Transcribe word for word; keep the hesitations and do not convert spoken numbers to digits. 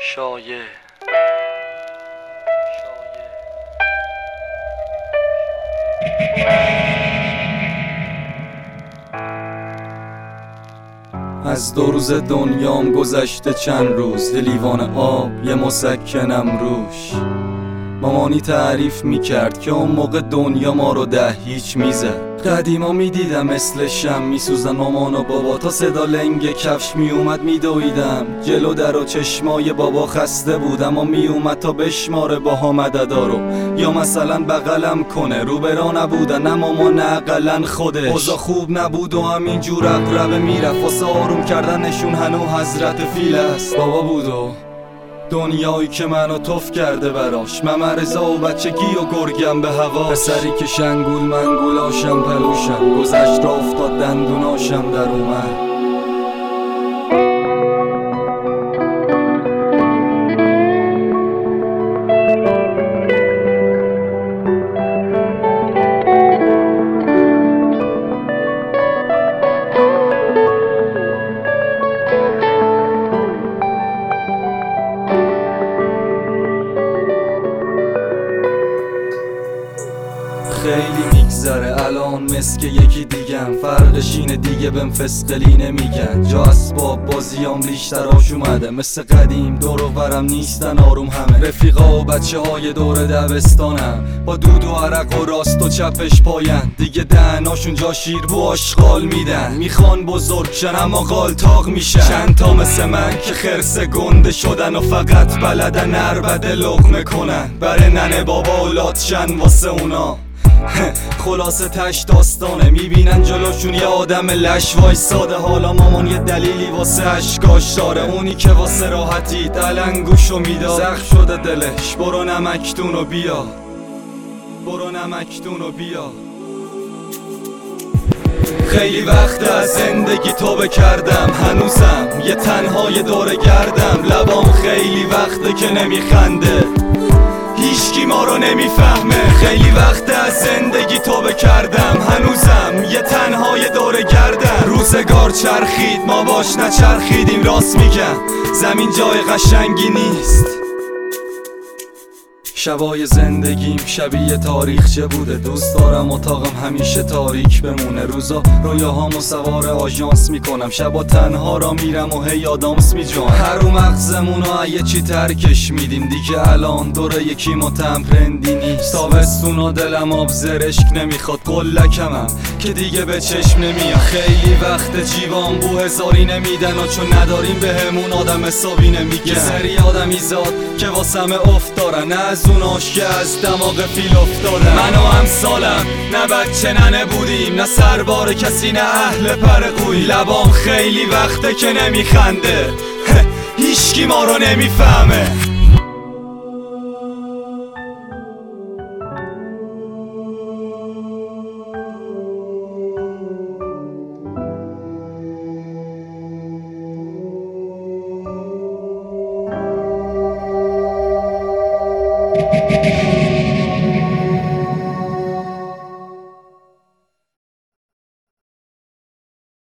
شایع از دو روز دنیام گذشته چند روز، یه لیوان آب یه مسکنم روش. مامانی تعریف میکرد که اون موقع دنیا ما رو ده هیچ میزد. قدیما میدیدم مثل شم میسوزن مامان و بابا، تا صدا لنگ کفش میومد میدویدم جلو در و چشمای بابا خسته بودم و میومد تا بشماره باها مددارو، یا مثلا بغلم کنه. رو برا نبودن نه ماما نه اقلن خودش. اوضاع خوب نبود و همینجور اقربه میرفت واسه آروم کردنشون هنو حضرت فیل است. بابا بود و دنیایی که منو توف کرده براش، ممرزا و بچگی و گرگم به هواش. پسری که شنگول منگولاشم پلوشم، گذشت را افتاد دندوناشم در اومد. خیلی میگذره الان مسک یکی دیگم، فرقش اینه دیگه بهم فسقلی نمیگن. جا اسباب بازیام ریشتراش اومده، مثل قدیم دور و برم نیستن آروم همه. رفیقا و بچه های دور دبستانم با دود و عرق و راست و چپش پاین، دیگه دهناشون جا شیر بو آشغال میدن. میخوان بزرگ شن اما غالتاق میشن. چند تا مثل من که خرس گنده شدن و فقط بلدن عربده لقمه کنن، بره ننه بابا اولاد شن واسه اونا. خلاصه تش داستانه، میبینن جلوشون یه آدم لش وایساده، حالا مامان یه دلیلی واسه اشکاش داره. اونی که واسه راحتی دلنگوشو میداد، زخم شده دلش، برو نمکتونو بیا، برو نمکتونو بیا. خیلی وقت از زندگی توبه کردم، هنوزم یه تنهای دوره گردم. لبام خیلی وقته که نمیخنده، هیچکی ما رو نمیفهمه. خیلی وقت از زندگی توبه کردم، هنوزم یه تنهای دوره گردم. روزگار چرخید ما باش نچرخیدیم، راست میگم زمین جای قشنگی نیست. شبای زندگیم شبیه تاریخچه بوده، دوست دارم اتاقم همیشه تاریک بمونه. روزا رویاهامو سوار آژانس میکنم، شبا تنها را میرم و هی آدامس میجوام. هر و مغزمونو یه چی ترکش میدیم دیگه، الان دوره یکی متمپرندی نیست. تابستونا دلم آب زرشک نمیخواد، قلکمم که دیگه به چشم نمیاد. خیلی وقت جیوان بو هزاری نمیدن و چون نداریم به همون آدم حسابی نمیگن. یه سری آدمی زاد که واسمه افت دارن، نه از اوناش که از دماغ فیل افتادن. من و همسالم نه بچه ننه بودیم، نه سربار کسی نه اهل پرقوی. لبام خیلی وقته که نمیخنده، هیچکی ما رو نمیفهمه. Thank you.